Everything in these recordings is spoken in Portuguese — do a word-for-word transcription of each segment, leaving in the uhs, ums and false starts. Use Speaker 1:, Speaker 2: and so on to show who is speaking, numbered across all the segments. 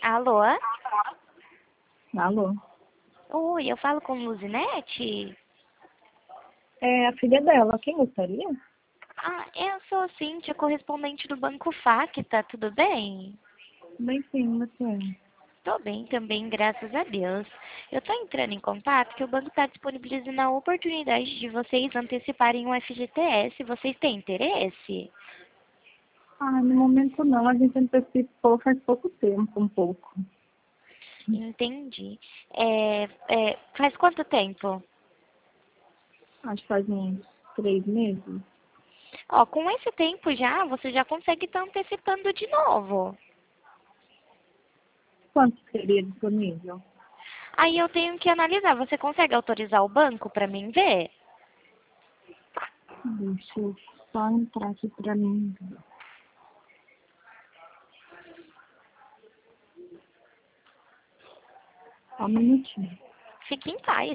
Speaker 1: Alô?
Speaker 2: Alô?
Speaker 1: Oi, eu falo com Luzinete?
Speaker 2: É a filha dela. Quem gostaria?
Speaker 1: Ah, eu sou Cíntia, correspondente do Banco Facta, tudo bem?
Speaker 2: Bem sim, você.
Speaker 1: Tô bem também, graças a Deus. Eu tô entrando em contato que o banco está disponibilizando a oportunidade de vocês anteciparem o F G T S. Vocês têm interesse?
Speaker 2: Ah, no momento não. A gente antecipou faz pouco tempo, um pouco.
Speaker 1: Entendi. É, é, faz quanto tempo?
Speaker 2: Acho que faz uns três meses.
Speaker 1: Ó, com esse tempo já, você já consegue estar antecipando de novo.
Speaker 2: Quanto seria disponível?
Speaker 1: Aí eu tenho que analisar. Você consegue autorizar o banco para mim ver?
Speaker 2: Deixa eu só entrar aqui pra mim. Só um minutinho.
Speaker 1: Fique em paz.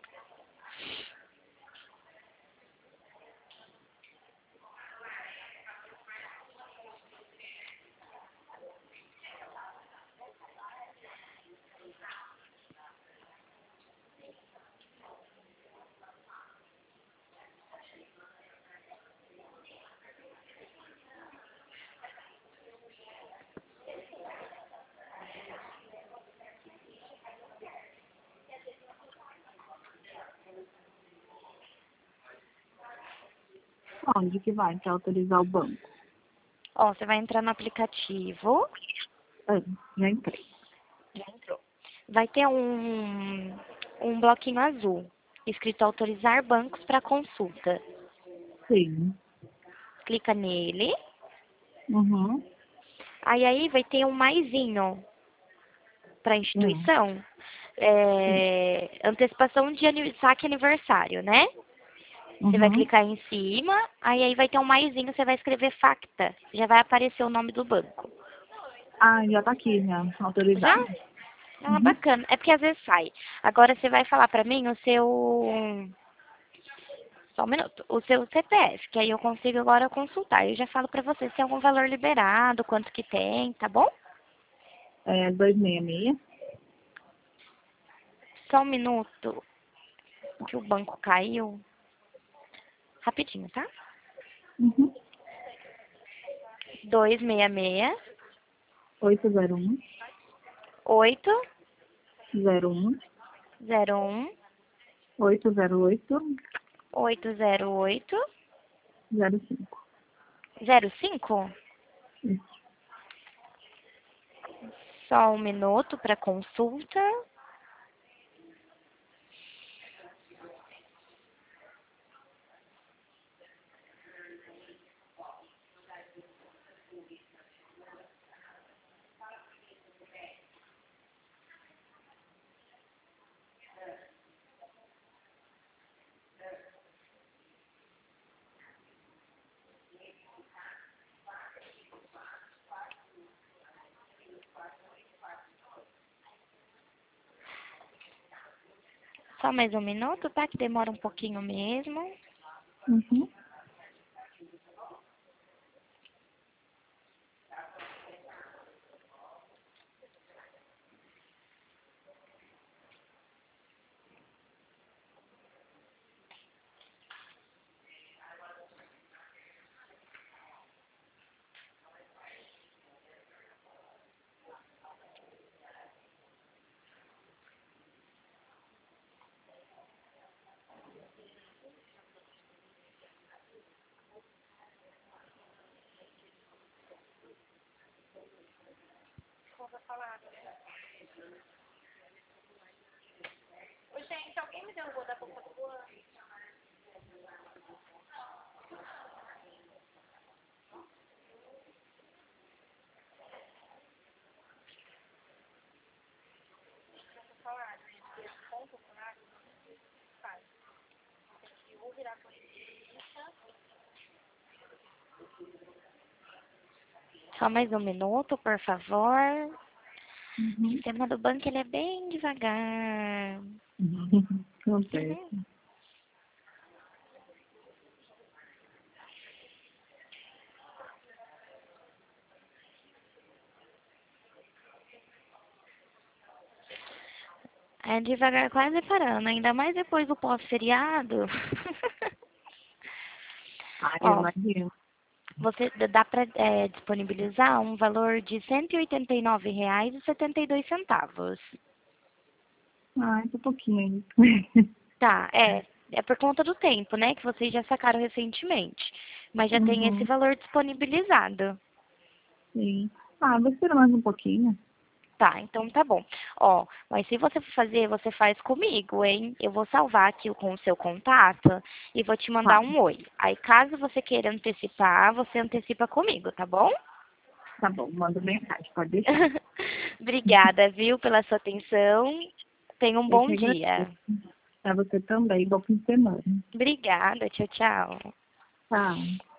Speaker 2: Onde que vai pra autorizar o banco?
Speaker 1: Ó, você vai entrar no aplicativo.
Speaker 2: É, já entrei.
Speaker 1: Já entrou. Vai ter um, um bloquinho azul, escrito autorizar bancos para consulta.
Speaker 2: Sim.
Speaker 1: Clica nele.
Speaker 2: Uhum.
Speaker 1: Aí aí vai ter um maisinho para
Speaker 2: Hum.
Speaker 1: instituição.
Speaker 2: Sim.
Speaker 1: É, antecipação de ani- saque aniversário, né? Você vai
Speaker 2: Uhum.
Speaker 1: clicar em cima, aí aí vai ter um maisinho, você vai escrever Facta. Já vai aparecer o nome do banco.
Speaker 2: Ah, já tá aqui, já.
Speaker 1: Já?
Speaker 2: Autorizado.
Speaker 1: Ah,
Speaker 2: Uhum.
Speaker 1: bacana. É porque às vezes sai. Agora você vai falar pra mim o seu. Só um minuto. O seu C P F, que aí eu consigo agora consultar. Eu já falo pra você se tem algum valor liberado, quanto que tem, tá bom?
Speaker 2: É duzentos e sessenta e seis.
Speaker 1: Só um minuto que o banco caiu. Rapidinho, tá?
Speaker 2: Uhum.
Speaker 1: Dois seis seis,
Speaker 2: oito zero um,
Speaker 1: oito
Speaker 2: zero um,
Speaker 1: zero um,
Speaker 2: oito zero oito,
Speaker 1: oito zero oito,
Speaker 2: zero cinco.
Speaker 1: zero cinco. Só um minuto para consulta. Só mais um minuto, tá? Que demora um pouquinho mesmo.
Speaker 2: Uhum.
Speaker 1: Só mais um minuto, por favor. O
Speaker 2: Uhum.
Speaker 1: sistema do banco ele é bem devagar.
Speaker 2: Uhum. Acontece.
Speaker 1: Uhum. É devagar quase parando, ainda mais depois do pós-feriado.
Speaker 2: Ah, eu
Speaker 1: Ó,
Speaker 2: imagino.
Speaker 1: você dá para disponibilizar um valor de cento e oitenta e nove reais e setenta e dois centavos.
Speaker 2: Ah, é um pouquinho aí.
Speaker 1: Tá, é. É por conta do tempo, né? Que vocês já sacaram recentemente. Mas já tem esse
Speaker 2: Uhum,
Speaker 1: valor disponibilizado.
Speaker 2: sim. Ah, vou esperar mais um pouquinho.
Speaker 1: Tá, então tá bom. Ó, mas se você for fazer, você faz comigo, hein? Eu vou salvar aqui com o seu contato e vou te mandar
Speaker 2: Tá,
Speaker 1: um oi. Aí, caso você queira antecipar, você antecipa comigo, tá bom?
Speaker 2: tá bom, manda mensagem, pode deixar.
Speaker 1: Obrigada, viu, pela sua atenção. Tenha um
Speaker 2: Eu
Speaker 1: bom
Speaker 2: que
Speaker 1: dia.
Speaker 2: agradeço. Pra você também, bom fim de semana.
Speaker 1: Obrigada, tchau, tchau.
Speaker 2: Tchau.